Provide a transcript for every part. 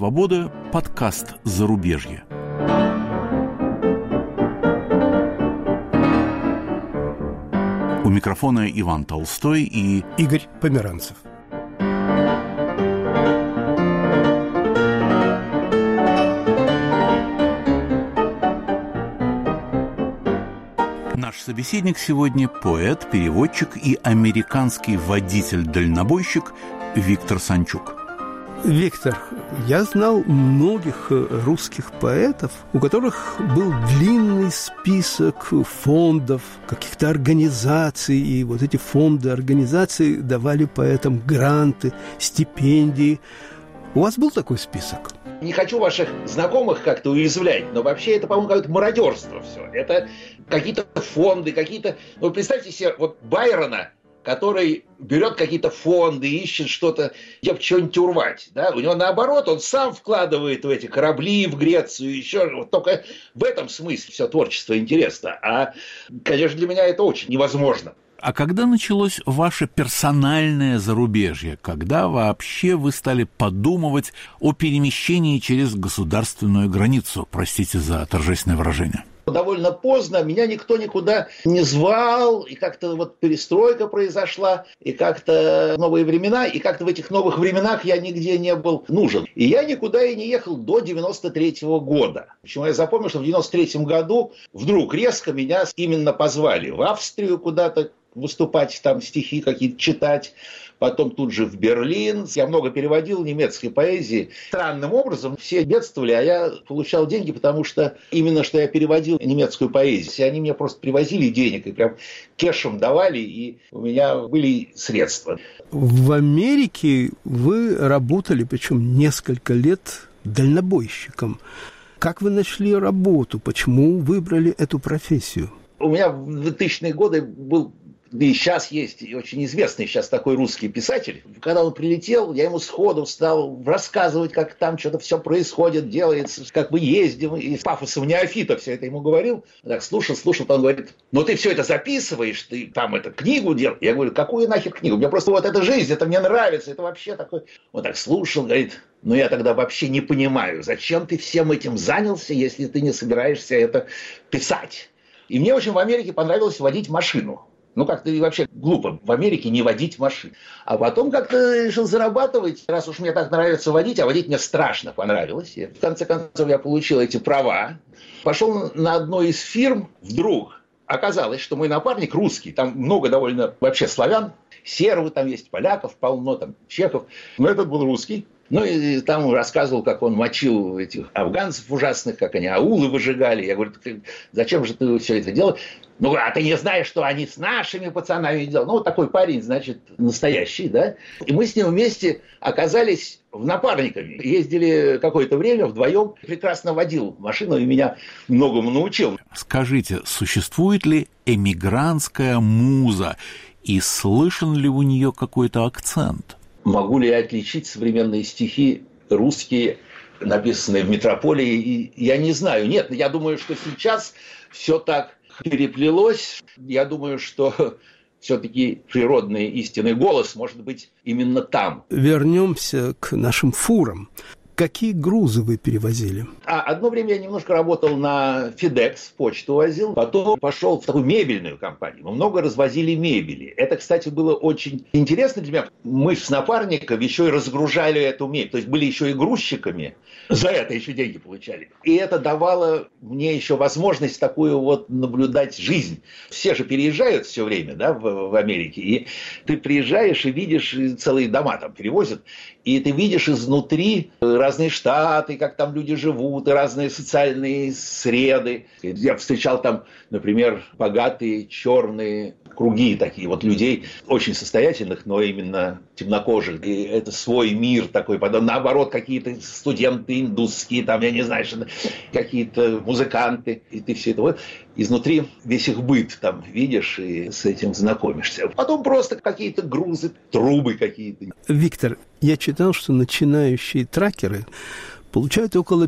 свобода», подкаст «Зарубежье». У микрофона Иван Толстой и Игорь Померанцев. Наш собеседник сегодня поэт, переводчик и американский водитель-дальнобойщик Виктор Санчук. Виктор, я знал многих русских поэтов, у которых был длинный список фондов, каких-то организаций, и вот эти фонды, организации давали поэтам гранты, стипендии. У вас был такой список? Не хочу ваших знакомых как-то уязвлять, но вообще это, по-моему, какое-то мародерство все. Это какие-то фонды, какие-то... Ну, представьте себе, вот Байрона, который берет какие-то фонды, ищет что-то, где что-нибудь урвать. Да? У него наоборот, он сам вкладывает в эти корабли в Грецию, еще вот только в этом смысле все творчество интересно. А, конечно, для меня это очень невозможно. А когда началось ваше персональное зарубежье? Когда вообще вы стали подумывать о перемещении через государственную границу? Простите за торжественное выражение. Довольно поздно, меня никто никуда не звал, и как-то вот перестройка произошла, и как-то новые времена, и как-то в этих новых временах я нигде не был нужен. И я никуда и не ехал до 93-го года. Почему я запомнил, что в 93-м году вдруг резко меня именно позвали в Австрию куда-то выступать, там стихи какие-то читать, потом тут же в Берлин. Я много переводил немецкой поэзии. Странным образом все бедствовали, а я получал деньги, потому что именно что я переводил немецкую поэзию. И они мне просто привозили денег и прям кэшем давали, и у меня были средства. В Америке вы работали, причем несколько лет, дальнобойщиком. Как вы нашли работу? Почему выбрали эту профессию? У меня в 2000-е годы был... И сейчас есть очень известный сейчас такой русский писатель. Когда он прилетел, я ему сходу стал рассказывать, как там что-то все происходит, делается, как мы ездим. И с пафосом неофита все это ему говорил. Так слушал, он говорит: ну ты все это записываешь, ты там книгу делал. Я говорю: какую нахер книгу? Мне просто вот эта жизнь, это мне нравится, это вообще такой... Он так слушал, говорит: ну я тогда вообще не понимаю, зачем ты всем этим занялся, если ты не собираешься это писать. И мне очень в Америке понравилось водить машину. Ну, как-то вообще глупо в Америке не водить машину. А потом как-то решил зарабатывать, раз уж мне так нравится водить, а водить мне страшно понравилось. И в конце концов я получил эти права. Пошел на одной из фирм, вдруг оказалось, что мой напарник русский, там много довольно вообще славян, сербы там есть, поляков полно, там чехов, но этот был русский. Ну, и там рассказывал, как он мочил этих афганцев ужасных, как они аулы выжигали. Я говорю: зачем же ты все это делаешь? Ну, а ты не знаешь, что они с нашими пацанами делали? Ну, вот такой парень, значит, настоящий, да? И мы с ним вместе оказались напарниками. Ездили какое-то время вдвоем. Прекрасно водил машину и меня многому научил. Скажите, существует ли эмигрантская муза? И слышен ли у нее какой-то акцент? Могу ли я отличить современные стихи русские, написанные в метрополии? Я не знаю. Нет, я думаю, что сейчас все так переплелось. Я думаю, что все-таки природный истинный голос может быть именно там. Вернемся к нашим фурам. Какие грузы вы перевозили? Одно время я немножко работал на FedEx, почту возил. Потом пошел в такую мебельную компанию. Мы много развозили мебели. Это, кстати, было очень интересно для меня. Мы с напарником еще и разгружали эту мебель. То есть были еще и грузчиками. За это еще деньги получали. И это давало мне еще возможность такую вот наблюдать жизнь. Все же переезжают все время, да, в Америке. И ты приезжаешь и видишь, целые дома там перевозят. И ты видишь изнутри разные штаты, как там люди живут, и разные социальные среды. Я встречал там, например, богатые черные круги такие вот людей, очень состоятельных, но именно темнокожих. И это свой мир такой. Потом, наоборот, какие-то студенты индусские, там, я не знаю, какие-то музыканты. И ты все это вот изнутри весь их быт там видишь и с этим знакомишься. Потом просто какие-то грузы, трубы какие-то. Виктор, я читал, что начинающие тракеры получают около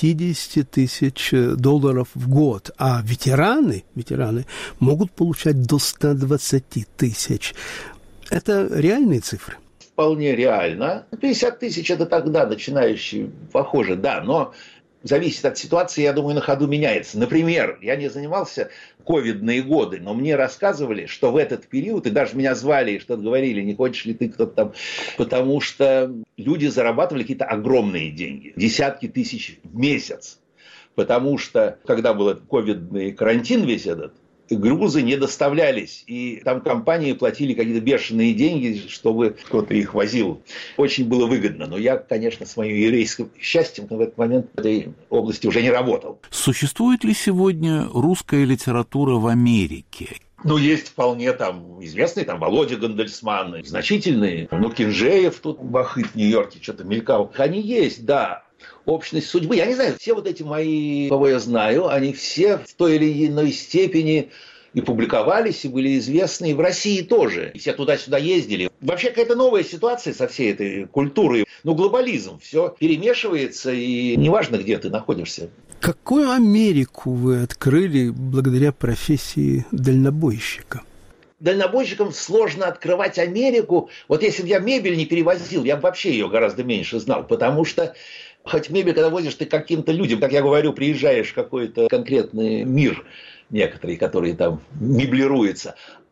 50 тысяч долларов в год, а ветераны могут получать до 120 тысяч. Это реальные цифры? вполне реально. 50 тысяч это тогда начинающий, похоже, да, но зависит от ситуации, я думаю, на ходу меняется. Например, я не занимался ковидные годы, но мне рассказывали, что в этот период, и даже меня звали и что-то говорили, не хочешь ли ты кто-то там, потому что люди зарабатывали какие-то огромные деньги, десятки тысяч в месяц. Потому что, когда был этот ковидный карантин весь этот, грузы не доставлялись, и там компании платили какие-то бешеные деньги, чтобы кто-то их возил. Очень было выгодно. Но я, конечно, с моим еврейским счастьем в этот момент в этой области уже не работал. Существует ли сегодня русская литература в Америке? Ну, есть вполне там известные, там Володя Гандельсман, значительные. Ну, Кинжеев тут, Бахыт в Нью-Йорке что-то мелькал. Они есть, да. Общность судьбы. Я не знаю, все вот эти мои, кого я знаю, они все в той или иной степени и публиковались, и были известны, и в России тоже. И все туда-сюда ездили. Вообще какая-то новая ситуация со всей этой культурой. Ну, глобализм, все перемешивается, и неважно, где ты находишься. Какую Америку вы открыли благодаря профессии дальнобойщика? Дальнобойщикам сложно открывать Америку. Вот если бы я мебель не перевозил, я бы вообще ее гораздо меньше знал, потому что хоть мебель, когда возишь ты каким-то людям, как я говорю, приезжаешь в какой-то конкретный мир, некоторые, которые там меблируются.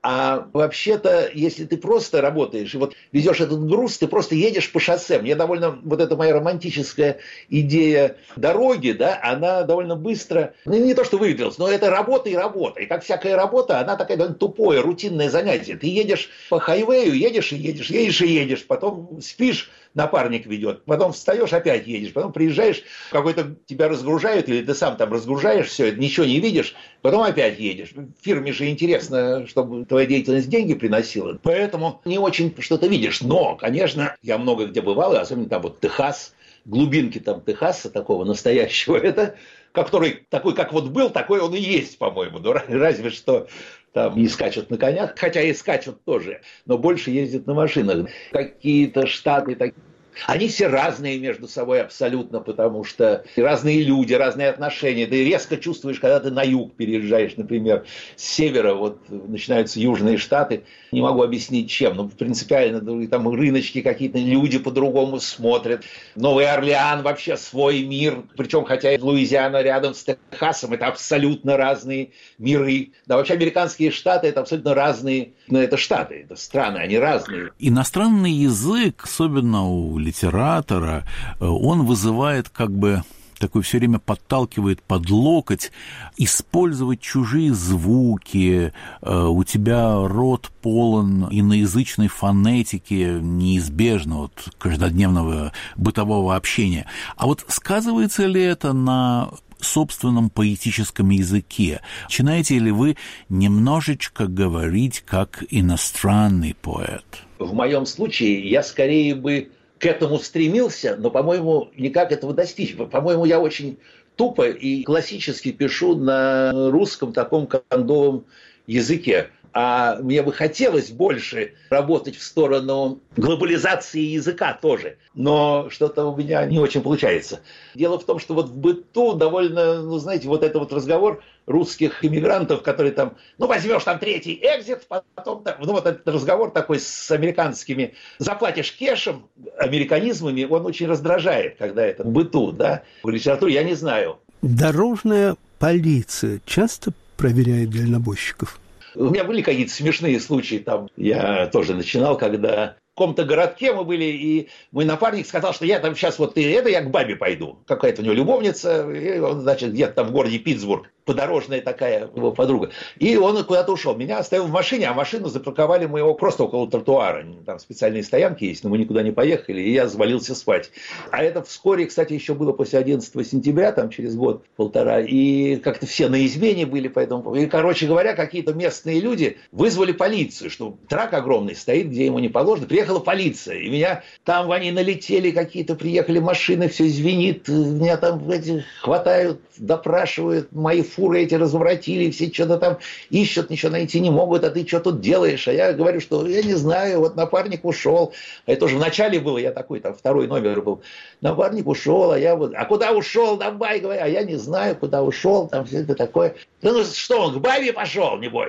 А вообще-то, если ты просто работаешь и вот везешь этот груз, ты просто едешь по шоссе. Мне довольно, вот эта моя романтическая идея дороги, да, она довольно быстро, ну не то что выветрилась, но это работа и работа. И как всякая работа, она такая довольно тупое, рутинное занятие. Ты едешь по хайвею, едешь и едешь, едешь и едешь, потом спишь, напарник ведет, потом встаешь, опять едешь, потом приезжаешь, какой-то тебя разгружают, или ты сам там разгружаешь все, ничего не видишь, потом опять едешь. В фирме же интересно, чтобы твоя деятельность деньги приносила, поэтому не очень что-то видишь. Но, конечно, я много где бывал, и особенно там вот Техас, глубинки там Техаса, такого настоящего, это, который такой, как вот был, такой он и есть, по-моему, ну, разве что там не скачут на конях, хотя и скачут тоже, но больше ездят на машинах. Какие-то штаты такие. Они все разные между собой абсолютно, потому что разные люди, разные отношения. Ты резко чувствуешь, когда ты на юг переезжаешь, например, с севера, вот начинаются южные штаты. Не могу объяснить, чем, но принципиально там рыночки какие-то, люди по-другому смотрят. Новый Орлеан вообще свой мир, причем хотя и Луизиана рядом с Техасом, это абсолютно разные миры. Да, вообще американские штаты это абсолютно разные, но это штаты, это страны, они разные. Иностранный язык, особенно у литератора, он вызывает как бы такой все время подталкивает под локоть использовать чужие звуки, у тебя рот полон иноязычной фонетики, неизбежно от каждодневного бытового общения. А вот сказывается ли это на собственном поэтическом языке? Начинаете ли вы немножечко говорить как иностранный поэт? В моем случае я скорее бы к этому стремился, но, по-моему, никак этого достичь. По-моему, я очень тупо и классически пишу на русском таком кондовом языке. А мне бы хотелось больше работать в сторону глобализации языка тоже. Но что-то у меня не очень получается. Дело в том, что вот в быту довольно, ну, знаете, вот этот вот разговор русских иммигрантов, которые там, ну, возьмешь там третий экзит, потом, ну, вот этот разговор такой с американскими, заплатишь кешем, американизмами, он очень раздражает, когда это в быту, да. В литературе я не знаю. Дорожная полиция часто проверяет дальнобойщиков? У меня были какие-то смешные случаи, там я тоже начинал, когда в каком-то городке мы были, и мой напарник сказал, что я там сейчас вот я к бабе пойду. Какая-то у него любовница, и он, значит, где-то там в городе Питтсбург, подорожная такая его подруга. И он куда-то ушел. Меня оставил в машине, а машину запарковали мы его просто около тротуара. Там специальные стоянки есть, но мы никуда не поехали, и я завалился спать. А это вскоре, кстати, еще было после 11 сентября, там через год-полтора, и как-то все на измене были, поэтому... И, короче говоря, какие-то местные люди вызвали полицию, что трак огромный стоит, где ему не положено. Приехала полиция, и меня там они налетели какие-то, приехали машины, все звенит, меня там эти хватают, допрашивают, мои фуры эти разворотили, все что-то там ищут, ничего найти не могут, а ты что тут делаешь? А я говорю, что я не знаю, вот напарник ушел. А это уже в начале было, я такой, там второй номер был. Напарник ушел, а я вот, а куда ушел? Давай, говорю, а я не знаю, куда ушел, там все это такое. Да ну что, он к бабе пошел, небось?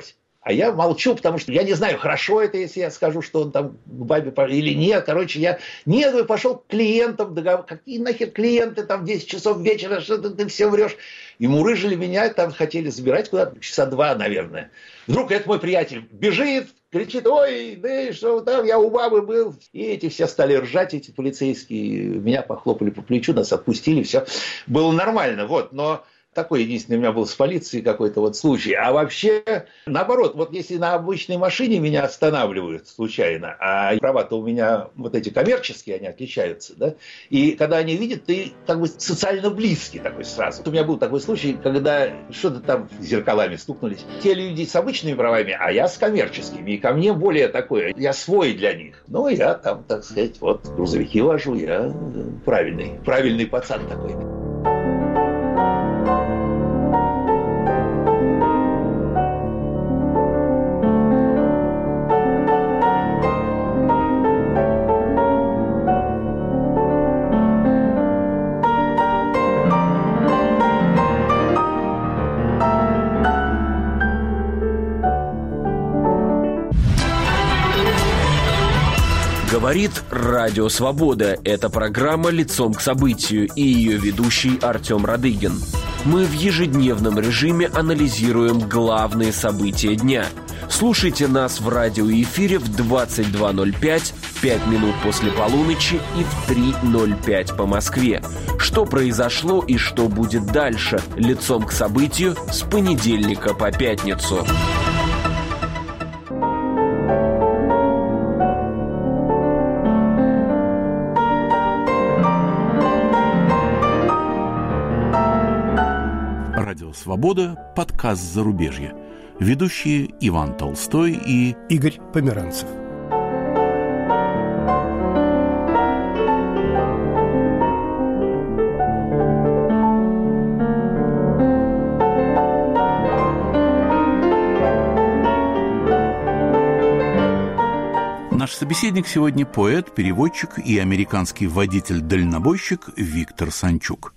А я молчу, потому что я не знаю, хорошо это, если я скажу, что он там к бабе или нет. Короче, я пошел к клиентам, какие нахер клиенты, там в 10 часов вечера, что ты все врешь. И мурыжили меня, там хотели забирать куда-то, часа 2, наверное. Вдруг это мой приятель бежит, кричит: ой, да что там, я у бабы был. И эти все стали ржать, эти полицейские, меня похлопали по плечу, нас отпустили, все было нормально, вот, но... Такой единственный у меня был с полицией какой-то вот случай. А вообще, наоборот, вот если на обычной машине меня останавливают случайно, а права-то у меня вот эти коммерческие, они отличаются, да, и когда они видят, ты как бы социально близкий такой сразу. У меня был такой случай, когда что-то там зеркалами стукнулись. Те люди с обычными правами, а я с коммерческими. И ко мне более такое, я свой для них. Ну, я там, так сказать, вот грузовики вожу, я правильный пацан такой. Говорит Радио Свобода. Это программа «Лицом к событию» и ее ведущий Артем Радыгин. Мы в ежедневном режиме анализируем главные события дня. Слушайте нас в радиоэфире в 22:05, 5 минут после полуночи и в 3:05 по Москве. Что произошло и что будет дальше? «Лицом к событию» с понедельника по пятницу. «Свобода», подкаст «Зарубежье». Ведущие Иван Толстой и Игорь Померанцев. Наш собеседник сегодня поэт, переводчик и американский водитель-дальнобойщик Виктор Санчук.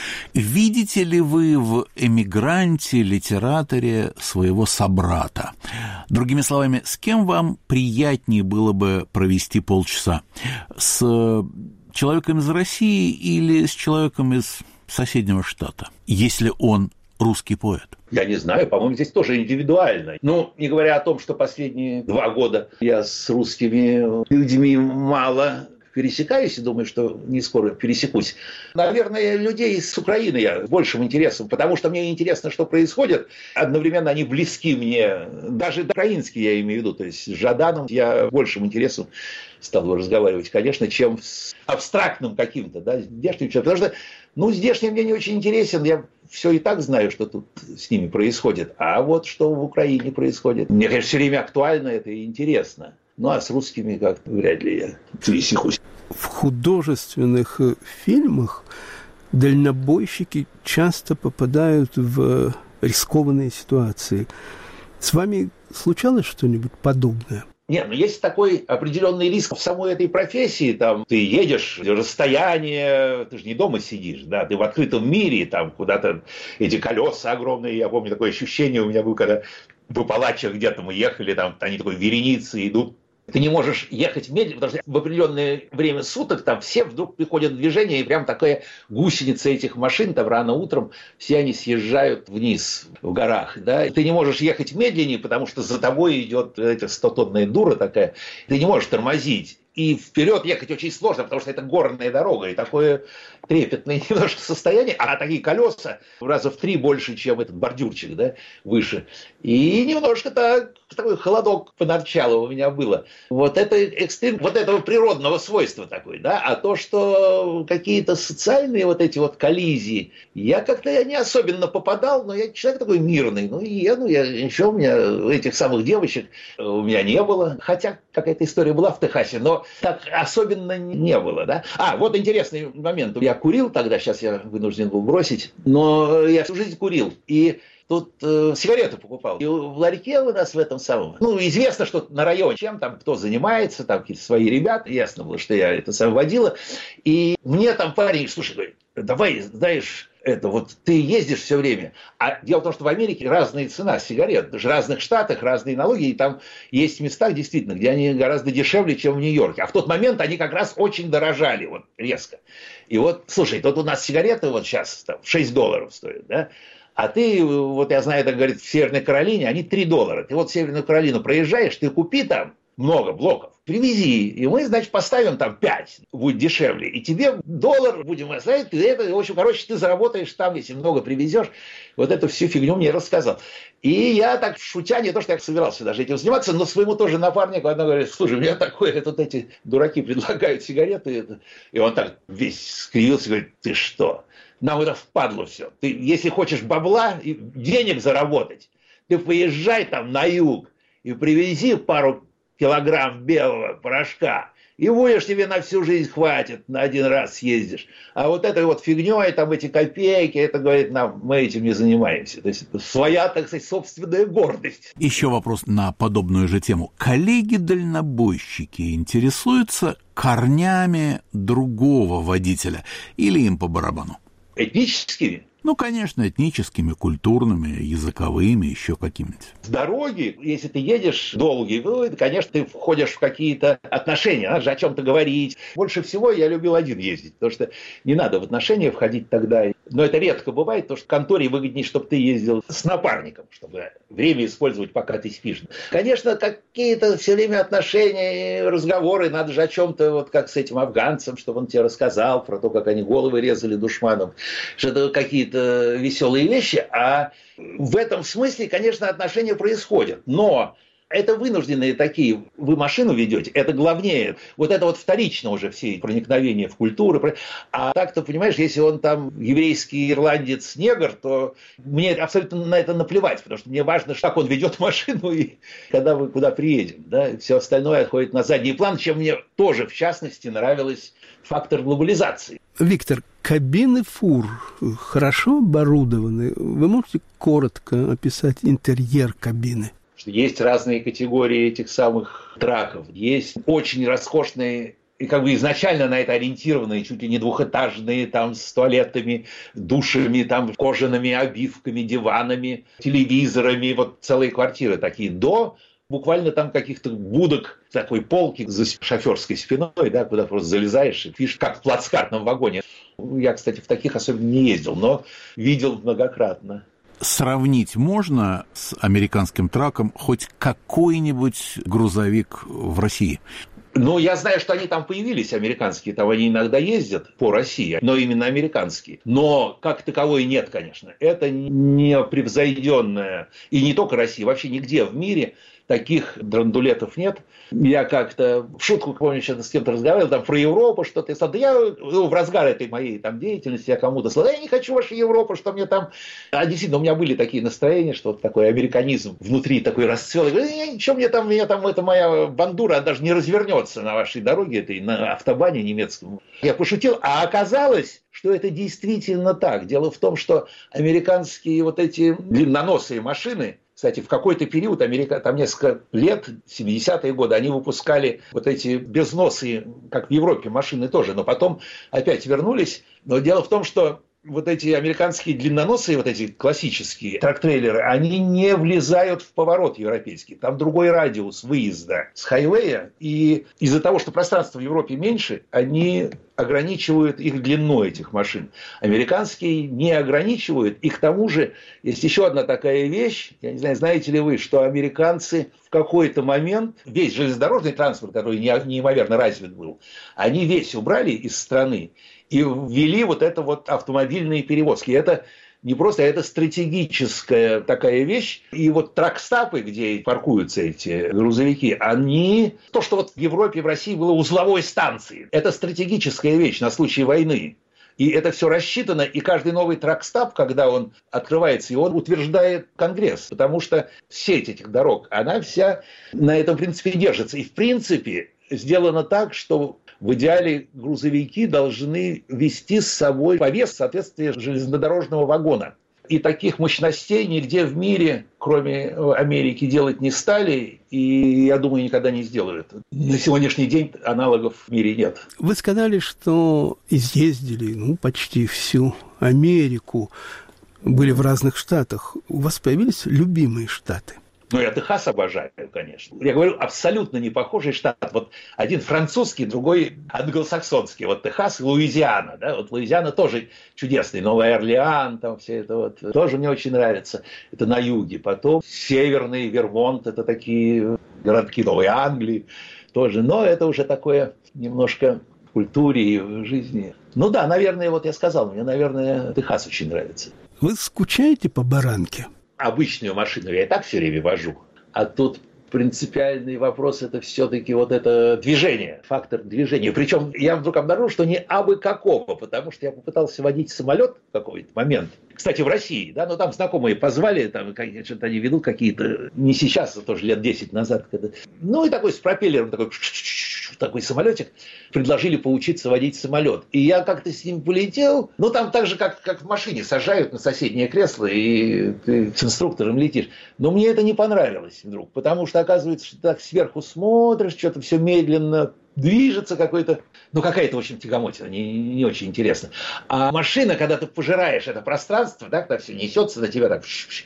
Видите ли вы в эмигранте, литераторе своего собрата? Другими словами, с кем вам приятнее было бы провести полчаса? С человеком из России или с человеком из соседнего штата, если он русский поэт? Я не знаю, по-моему, здесь тоже индивидуально. Ну, не говоря о том, что последние 2 года я с русскими людьми мало пересекаюсь и думаю, что не скоро пересекусь. Наверное, людей с Украины я с большим интересом, потому что мне интересно, что происходит. Одновременно они близки мне, даже украинские я имею в виду, то есть с Жаданом я большим интересом стал разговаривать, конечно, чем с абстрактным каким-то, да, здешним человеком. Потому что, здешний мне не очень интересен, я все и так знаю, что тут с ними происходит. А вот что в Украине происходит, мне, конечно, все время актуально это и интересно. А с русскими как-то вряд ли я пересекусь. В художественных фильмах дальнобойщики часто попадают в рискованные ситуации. С вами случалось что-нибудь подобное? Нет, есть такой определенный риск в самой этой профессии. Там ты едешь, расстояние, ты же не дома сидишь, да, ты в открытом мире, там куда-то эти колеса огромные. Я помню, такое ощущение у меня было, когда в Апалачах где-то мы ехали, там они такой вереницы идут. Ты не можешь ехать медленно, потому что в определенное время суток там все вдруг приходят в движение, и прям такая гусеница этих машин, там рано утром все они съезжают вниз в горах. Да? Ты не можешь ехать медленнее, потому что за тобой идет эта 100-тонная дура такая. Ты не можешь тормозить. И вперед ехать очень сложно, потому что это горная дорога, и такое трепетное немножко состояние, а такие колеса раза в 3 больше, чем этот бордюрчик, да, выше. И немножко такой холодок поначалу у меня было. Вот это экстрим, вот этого природного свойства такой, да, а то, что какие-то социальные вот эти вот коллизии, я не особенно попадал, но я человек такой мирный, ничего, у меня этих самых девочек у меня не было, хотя какая-то история была в Техасе, но так особенно не было, да. Вот интересный момент. Я курил тогда, сейчас я вынужден был бросить, но я всю жизнь курил. И тут сигареты покупал. И в ларьке у нас в этом самом... известно, что на районе, чем там, кто занимается, там какие-то свои ребята. Ясно было, что я это сам водила. И мне там парень, слушай, говорит, давай, знаешь, Это вот ты ездишь все время. А дело в том, что в Америке разная цена сигарет. Даже в разных штатах разные налоги. И там есть места, действительно, где они гораздо дешевле, чем в Нью-Йорке. А в тот момент они как раз очень дорожали. Вот резко. И вот, слушай, тут у нас сигареты вот сейчас там, $6 стоят, да? А ты, вот я знаю, это говорит, в Северной Каролине, они $3. Ты вот в Северную Каролину проезжаешь, ты купи там много блоков, привези, и мы, значит, поставим там 5, будет дешевле, и тебе $1 будем оставить, и это, в общем, короче, ты заработаешь там, если много привезешь, вот эту всю фигню мне рассказал. И я так, шутя, не то, что я собирался даже этим заниматься, но своему тоже напарнику, она говорит, слушай, у меня такое, вот эти дураки предлагают сигареты, и он так весь скривился, говорит, ты что, нам это впадло все, ты, если хочешь бабла, денег заработать, ты поезжай там на юг и привези пару килограмм белого порошка, и будешь, тебе на всю жизнь хватит, на один раз съездишь. А вот этой вот фигней, там эти копейки, это, говорит, нам, мы этим не занимаемся. То есть это своя, так сказать, собственная гордость. Еще вопрос на подобную же тему. Коллеги-дальнобойщики интересуются корнями другого водителя или им по барабану? Этническими? Ну, конечно, этническими, культурными, языковыми, еще какими-нибудь. С дороги, если ты едешь долгий, ну, конечно, ты входишь в какие-то отношения, надо же о чем-то говорить. Больше всего я любил один ездить, потому что не надо в отношения входить тогда. Но это редко бывает, потому что в конторе выгоднее, чтобы ты ездил с напарником, чтобы время использовать, пока ты спишь. Конечно, какие-то все время отношения, разговоры, надо же о чем-то, вот как с этим афганцем, чтобы он тебе рассказал про то, как они головы резали душманам, что это какие-то веселые вещи, а в этом смысле, конечно, отношения происходят, но это вынужденные такие, вы машину ведете, это главнее, вот это вот вторично уже все проникновения в культуру, а так-то, понимаешь, если он там еврейский ирландец, негр, то мне абсолютно на это наплевать, потому что мне важно, как он ведет машину и когда мы куда приедем, да, все остальное отходит на задний план, чем мне тоже, в частности, нравилось фактор глобализации. Виктор, кабины фур хорошо оборудованы. Вы можете коротко описать интерьер кабины? Есть разные категории этих самых траков. Есть очень роскошные и как бы изначально на это ориентированные, чуть ли не двухэтажные, там с туалетами, душами, там кожаными обивками, диванами, телевизорами, вот целые квартиры такие, до буквально там каких-то будок, такой полки за шоферской спиной, да, куда просто залезаешь и видишь, как в плацкартном вагоне. Я, кстати, в таких особенно не ездил, но видел многократно. Сравнить можно с американским траком хоть какой-нибудь грузовик в России? Ну, я знаю, что они там появились, американские, там они иногда ездят по России, но именно американские. Но как таковой нет, конечно. Это непревзойденное, и не только Россия, вообще нигде в мире таких драндулетов нет. Я как-то в шутку, помню, что с кем-то разговаривал, там про Европу что-то. Я сказал, да я в разгар этой моей там деятельности, я кому-то сказал, да я не хочу вашу Европу, что мне там... А действительно, у меня были такие настроения, что вот такой американизм внутри такой расцвел. Я говорю, ничего, мне там, это моя бандура даже не развернется на вашей дороге, этой, на автобане немецком. Я пошутил, а оказалось, что это действительно так. Дело в том, что американские вот эти длинноносые машины, кстати, в какой-то период, там несколько лет, 70-е годы, они выпускали вот эти безносые, как в Европе, машины тоже, но потом опять вернулись. Но дело в том, что вот эти американские длинноносые, вот эти классические трак-трейлеры, они не влезают в поворот европейский. Там другой радиус выезда с хайвея. И из-за того, что пространство в Европе меньше, они ограничивают их длину, этих машин. Американские не ограничивают. И к тому же есть еще одна такая вещь. Я не знаю, знаете ли вы, что американцы в какой-то момент весь железнодорожный транспорт, который неимоверно развит был, они весь убрали из страны и ввели вот это вот автомобильные перевозки. Это не просто, это стратегическая такая вещь. И вот тракстапы, где паркуются эти грузовики, они... То, что вот в Европе, в России было узловой станцией, это стратегическая вещь на случай войны. И это все рассчитано, и каждый новый тракстап, когда он открывается, и он утверждает Конгресс, потому что сеть этих дорог, она вся на этом принципе держится. И в принципе сделано так, что в идеале грузовики должны вести с собой повес в соответствии железнодорожного вагона. И таких мощностей нигде в мире, кроме Америки, делать не стали, и, я думаю, никогда не сделают. На сегодняшний день аналогов в мире нет. Вы сказали, что изъездили почти всю Америку, были в разных штатах. У вас появились любимые штаты? Ну, я Техас обожаю, конечно. Я говорю, абсолютно не похожий штат. Вот один французский, другой англосаксонский. Вот Техас и Луизиана. Да? Вот Луизиана тоже чудесный. Новый Орлеан, там все это вот. Тоже мне очень нравится. Это на юге. Потом северный Вермонт. Это такие городки Новой Англии тоже. Но это уже такое немножко в культуре и в жизни. Ну да, наверное, вот я сказал, мне, наверное, Техас очень нравится. Вы скучаете по баранке? Обычную машину я и так все время вожу. А тут принципиальный вопрос – это все-таки вот это движение, фактор движения. Причем я вдруг обнаружил, что не абы какого, потому что я попытался водить самолет в какой-то момент. Кстати, в России, да, но там знакомые позвали, там что-то они ведут какие-то, не сейчас, а тоже лет 10 назад. Когда... Ну и такой с пропеллером, такой самолетик, предложили поучиться водить самолет. И я как-то с ним полетел, ну там так же, как в машине, сажают на соседнее кресло, и ты с инструктором летишь. Но мне это не понравилось вдруг, потому что оказывается, что ты так сверху смотришь, что-то все медленно движется какой-то, ну какая-то, в общем, тягомотина, не очень интересно. А машина, когда ты пожираешь это пространство, да, когда все несется на тебя, так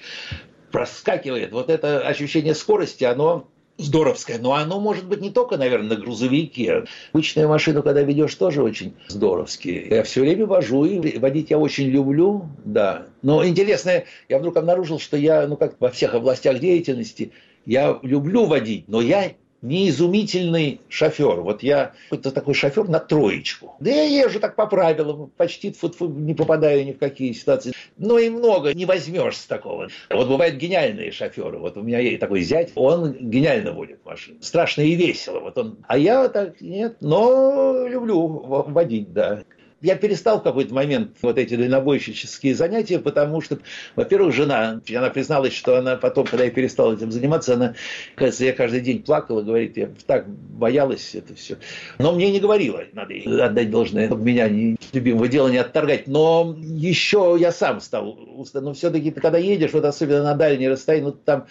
проскакивает, вот это ощущение скорости, оно здоровское. Но оно может быть не только, наверное, на грузовике. Обычную машину, когда ведешь, тоже очень здоровски. Я все время вожу, и водить я очень люблю, да. Но интересно, я вдруг обнаружил, что я, как во всех областях деятельности, я люблю водить, но я не изумительный шофер. Вот я какой-то такой шофер на троечку. Да я езжу так по правилам, почти не попадаю ни в какие ситуации. Но и много не возьмешь с такого. Вот бывают гениальные шоферы. Вот у меня есть такой зять, он гениально водит машину. Страшно и весело. Вот он. А я так нет, но люблю водить, да. Я перестал в какой-то момент вот эти дальнобойщические занятия, потому что, во-первых, жена, она призналась, что она потом, когда я перестал этим заниматься, она, кажется, я каждый день плакала, говорит, я так боялась это все. Но мне не говорила, надо ей отдать должное, чтобы меня любимого дела не отторгать. Но еще я сам стал, но все-таки когда едешь, вот особенно на дальние расстояния, там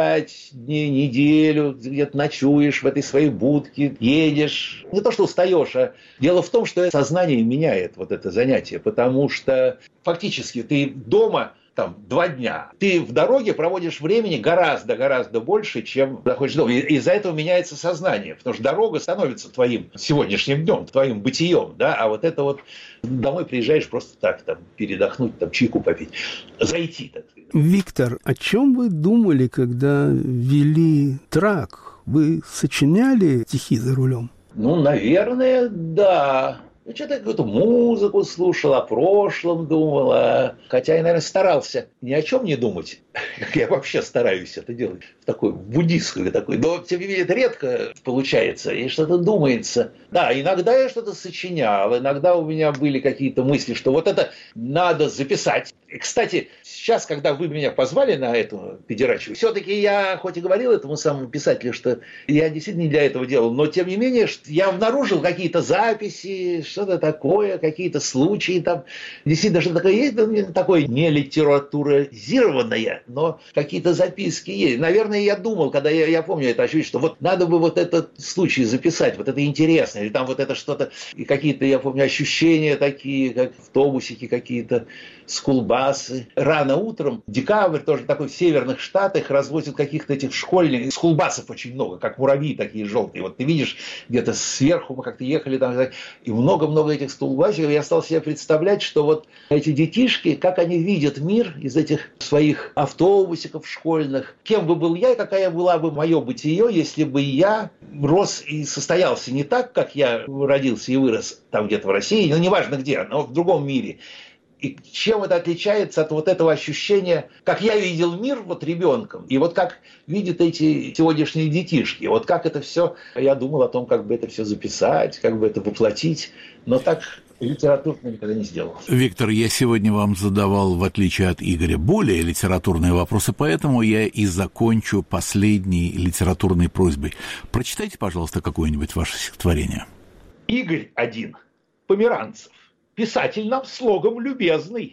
5 дней, неделю, где-то ночуешь в этой своей будке, едешь. Не то, что устаешь, а дело в том, что сознание меняет вот это занятие, потому что фактически ты дома 2 дня. Ты в дороге проводишь времени гораздо больше, чем находишься дома. И из-за этого меняется сознание, потому что дорога становится твоим сегодняшним днем, твоим бытием, да, а вот это вот домой приезжаешь просто так, передохнуть, чайку попить, зайти. Так. Виктор, о чем вы думали, когда вели трак? Вы сочиняли стихи за рулем? Наверное, да. Что-то я какую-то музыку слушал, о прошлом думал. Хотя я, наверное, старался ни о чем не думать, как я вообще стараюсь это делать, в такой буддистской такой. Но, тем не менее, это редко получается, и что-то думается. Да, иногда я что-то сочинял, иногда у меня были какие-то мысли, что вот это надо записать. И, кстати, сейчас, когда вы меня позвали на эту педерачу, все-таки я, хоть и говорил этому самому писателю, что я действительно не для этого делал, но, тем не менее, я обнаружил какие-то записи, что-то такое, какие-то случаи там. Действительно, что такое есть, такое не литературизированное, но какие-то записки есть. Наверное, я думал, когда я помню это ощущение, что вот надо бы вот этот случай записать, вот это интересно, или там вот это что-то, и какие-то, я помню, ощущения такие, как автобусики какие-то, скулбасы. Рано утром, декабрь, тоже такой в северных штатах, развозят каких-то этих школьников, скулбасов очень много, как муравьи такие желтые. Вот ты видишь, где-то сверху мы как-то ехали там, и много-много этих скулбасиков. Я стал себе представлять, что вот эти детишки, как они видят мир из этих своих автобусиков школьных. Кем бы был я, и какая была бы мое бытие, если бы я рос и состоялся не так, как я родился и вырос там где-то в России, неважно где, но в другом мире. И чем это отличается от вот этого ощущения, как я видел мир вот ребенком, и вот как видят эти сегодняшние детишки. Вот как это все, я думал о том, как бы это все записать, как бы это воплотить, но так литературно никогда не сделал. Виктор, я сегодня вам задавал, в отличие от Игоря, более литературные вопросы, поэтому я и закончу последней литературной просьбой. Прочитайте, пожалуйста, какое-нибудь ваше стихотворение. Игорь один, Померанцев. Писатель нам слогом любезный.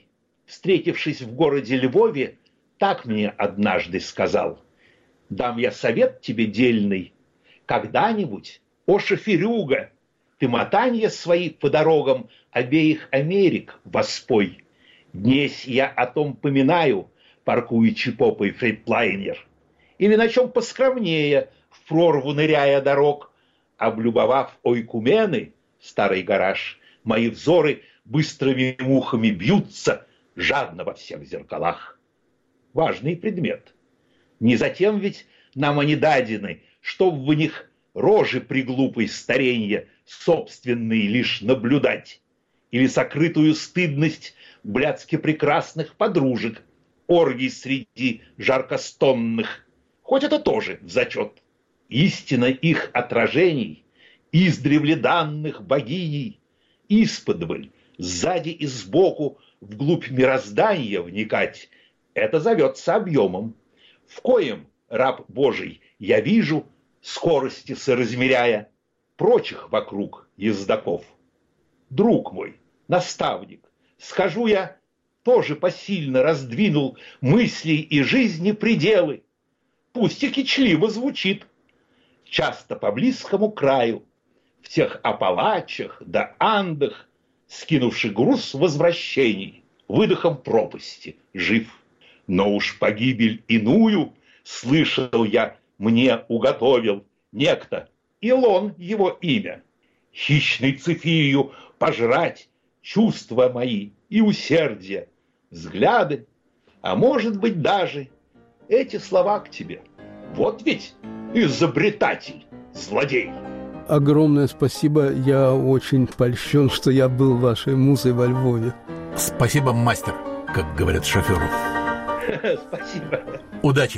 встретившись в городе Львове, так мне однажды сказал: «Дам я совет тебе дельный, когда-нибудь, о шоферюга, ты мотанья свои по дорогам обеих Америк воспой. Днесь я о том поминаю, паркуючи попой фрейдлайнер, или на чем поскромнее, в прорву ныряя дорог, облюбовав ойкумены, старый гараж, мои взоры быстрыми мухами бьются жадно во всех зеркалах». Важный предмет. Не затем ведь нам они дадены, чтоб в них рожи приглупой старенья собственные лишь наблюдать, или сокрытую стыдность блядски прекрасных подружек, оргий среди жаркостонных, хоть это тоже в зачет. Истина их отражений, издревле данных богиней, исподволь, сзади и сбоку, вглубь мироздания вникать, это зовется объемом, в коем, раб Божий, я вижу, скорости соразмеряя, прочих вокруг ездаков. Друг мой, наставник, скажу я, тоже посильно раздвинул мыслей и жизни пределы. Пусть и кичливо звучит, часто по близкому краю, в тех Апалачах да Андах, скинувший груз возвращений, выдохом пропасти жив. Но уж погибель иную, слышал я, мне уготовил некто, Илон его имя, хищной цифирью пожрать чувства мои и усердие, взгляды, а может быть даже эти слова к тебе. Вот ведь изобретатель, злодей. Огромное спасибо. Я очень польщен, что я был вашей музой во Львове. Спасибо, мастер, как говорят шоферу. Спасибо. Удачи.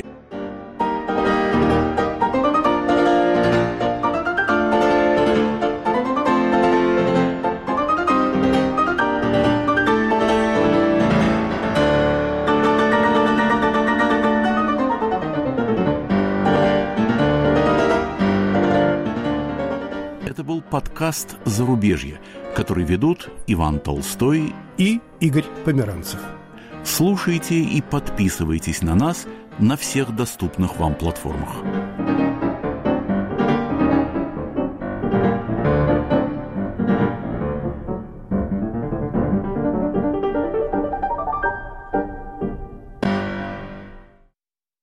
Это был подкаст «Зарубежье», который ведут Иван Толстой и Игорь Померанцев. Слушайте и подписывайтесь на нас на всех доступных вам платформах.